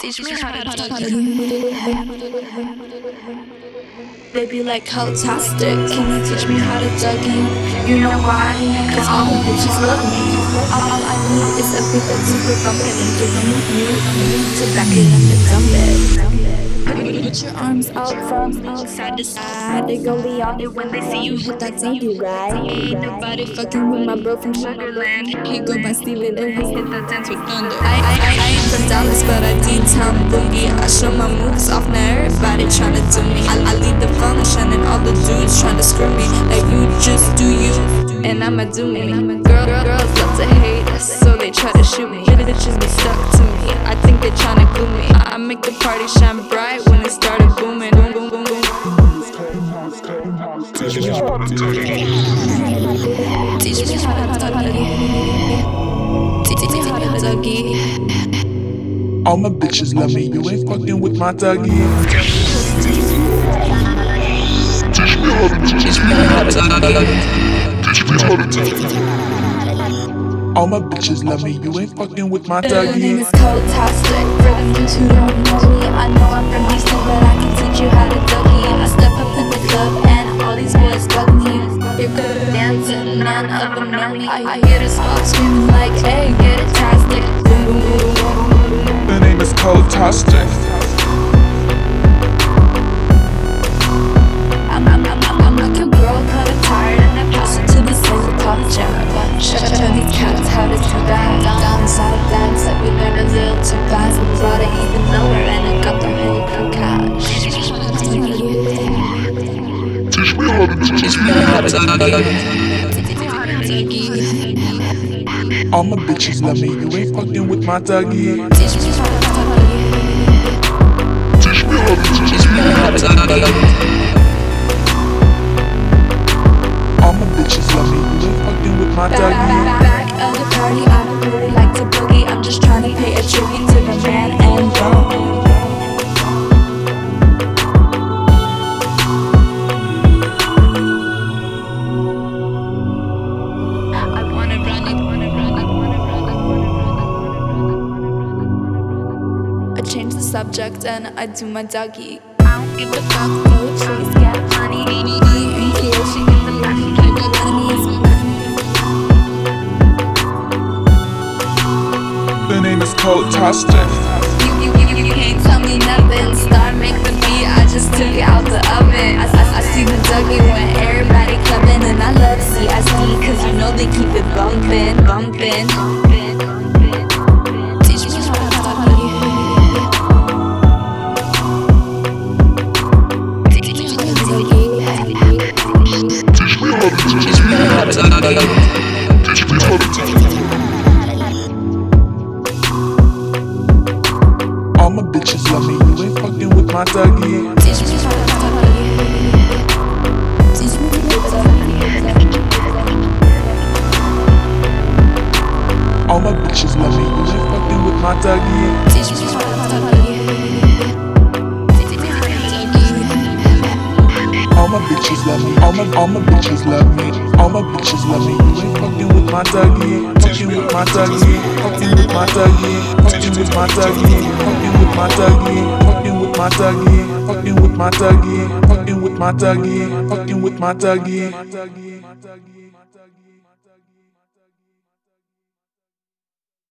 Teach me how to talk. They be like, how tastic. Can you teach me how to Dougie? You know why? Cause all the bitches love me. All I need is a beat that's super bumpin' and giving you to back it up and dump it. Put your arms out from side to side. They go beyond it when they see you hit that Dougie, right? Ain't nobody fucking with my bro from Sugarland. He go by Steven and he hit that dance with thunder. I ain't from Dallas, but I D-town boogie. I show my moves off, now everybody tryna do me. I lead the function and all the dudes tryna screw me. Like you just do you, and I'ma do me. Girls love to hate us, so they try to shoot me. Bitches be stuck to me, I think they tryna glue me. I make the party shine bright when it started booming. Boom, boom, boom, boom. Teach me how to Dougie. Teach me how to Dougie. Teach me how to Dougie. All my bitches love me, you ain't fucking with my Dougie. Teach me how to Dougie. Teach me how to Dougie. All my bitches love me, you ain't fucking with my Dougie. My name is Cotastic. For the ones who don't know me, I know I'm from Houston, but I can teach you how to Dougie. I step up in the club and all these boys bug me. You're good at dancing, none of them know me. I hear the spot screaming like, hey, get it tastic. Boom, boom, boom, boom, boom. The name is Cotastic. I'm like your girl, kinda tired, and I pass it to the same culture. Show these cats how to do that. Down south dance that we learned a little too fast. We brought it even lower and it got the whole crew couch. Teach me how to Dougie. All my bitches love me, you ain't fucking with my Dougie. Teach me how to Dougie. All my bitches love me, you ain't fucking with my Dougie. Back of the party, I don't really like to boogie. I'm just trying to pay a tribute to the man and bone. I change the subject and I do my Dougie. I don't give a fuck, poetry's got money. And here she get the money, keep the money. The name is Cotastic. You can't tell me nothing. Start make the beat, I just took it out the oven. I see the Dougie when everybody clubbing, and I love CSD, cause you know they keep it bumpin', bumpin'. Teach me how to Dougie. Teach me how to Dougie. All my bitches love me, you ain't fucking with my Dougie. Teach me how to Dougie. Teach me how to Dougie. All my bitches love me, you ain't fucking with my Dougie. Teach me how to Dougie. Teach me how to Dougie. All my bitches love me, all my bitches love me. All my bitches love me, you ain't fucking with my Dougie. Fucking with my Dougie, fucking with my Dougie, fucking with my Dougie, fucking with my Dougie, fucking with my Dougie, fucking with my Dougie, fucking with my Dougie, fucking with my Dougie.